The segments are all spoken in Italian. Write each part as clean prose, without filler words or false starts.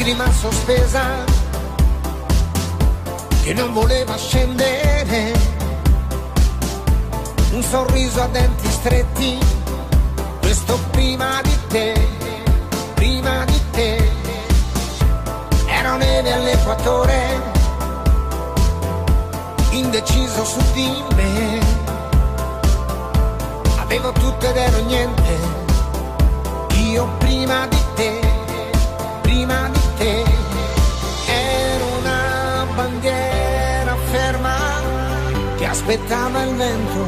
lacrima sospesa che non voleva scendere, un sorriso a denti stretti, questo prima di te, prima di te. Ero neve all'equatore, indeciso su di me, avevo tutto ed ero niente, io prima di te, prima di te. Ero una bandiera ferma che aspettava il vento,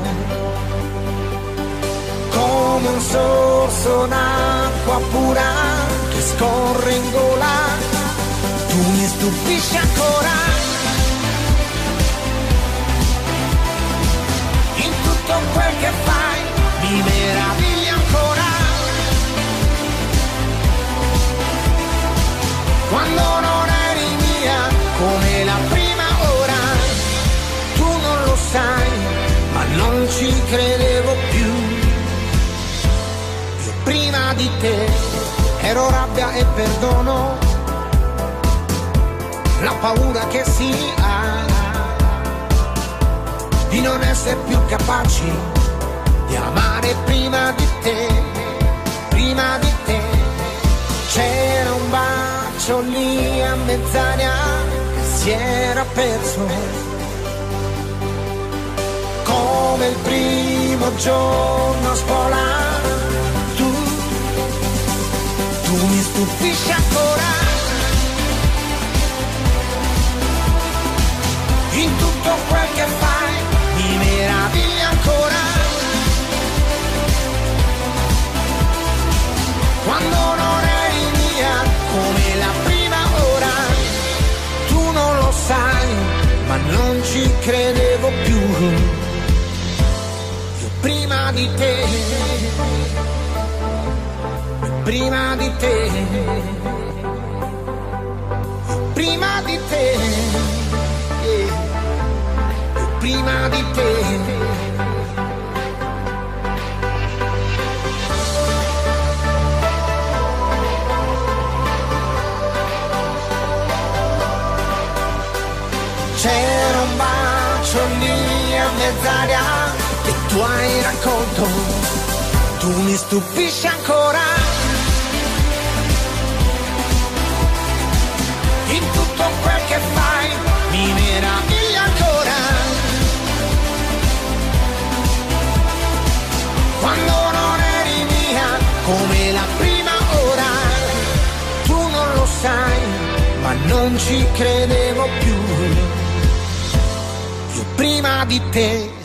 come un sorso d'acqua pura che scorre in gola. Tu mi stupisci ancora, in tutto quel che fai mi meravigli ancora. Quando non eri mia come la prima ora, tu non lo sai, ma non ci credevo più. Io prima di te ero rabbia e perdono, la paura che si ha di non essere più capaci di amare prima di te, prima di te. C'era un bacio lì a mezz'aria che si era perso, come il primo giorno a scuola. Tu mi stupisci ancora, in tutto quel che fai mi meraviglia ancora. Quando non eri mia come la prima ora, tu non lo sai, ma non ci credevo più. Io prima di te, prima di te, prima di te, prima di te. C'era un bacio lì a mezz'aria che tu hai raccolto, tu mi stupisci ancora, in tutto quel che fai mi meraviglia ancora. Quando non eri mia come la prima ora, tu non lo sai, ma non ci credevo più. Io prima di te